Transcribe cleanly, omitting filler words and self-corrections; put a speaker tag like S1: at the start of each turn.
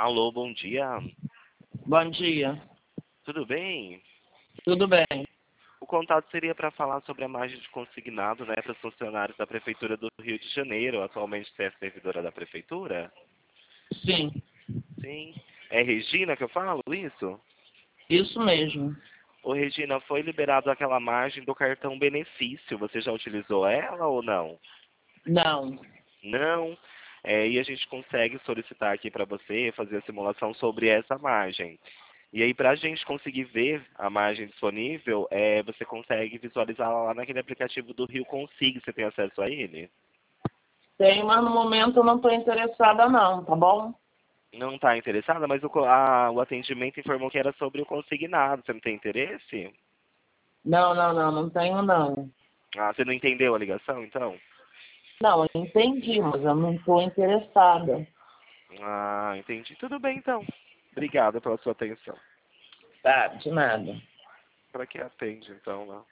S1: Alô, bom dia.
S2: Bom dia.
S1: Tudo bem?
S2: Tudo bem?
S1: O contato seria para falar sobre a margem de consignado, né, para os funcionários da Prefeitura do Rio de Janeiro. Atualmente você é servidora da Prefeitura?
S2: Sim,
S1: Sim. É Regina que eu falo isso?
S2: isso mesmo.
S1: Ô, Regina, foi liberado aquela margem do cartão benefício. Você já utilizou ela ou não?
S2: Não.
S1: Não. E a gente consegue solicitar aqui para você fazer a simulação sobre essa margem. E aí, para a gente conseguir ver a margem disponível, você consegue visualizá-la lá naquele aplicativo do Rio Consig. Você tem acesso a ele?
S2: Tem, mas no momento eu não estou interessada não, tá bom?
S1: Não está interessada, mas o atendimento informou que era sobre o consignado. Você não tem interesse?
S2: Não tenho não.
S1: Ah, você não entendeu a ligação, então?
S2: Não, eu entendi, mas eu não estou interessada.
S1: Ah, entendi. Tudo bem, então. Obrigado pela sua atenção.
S2: Tá, de nada.
S1: Para que atende, então, né?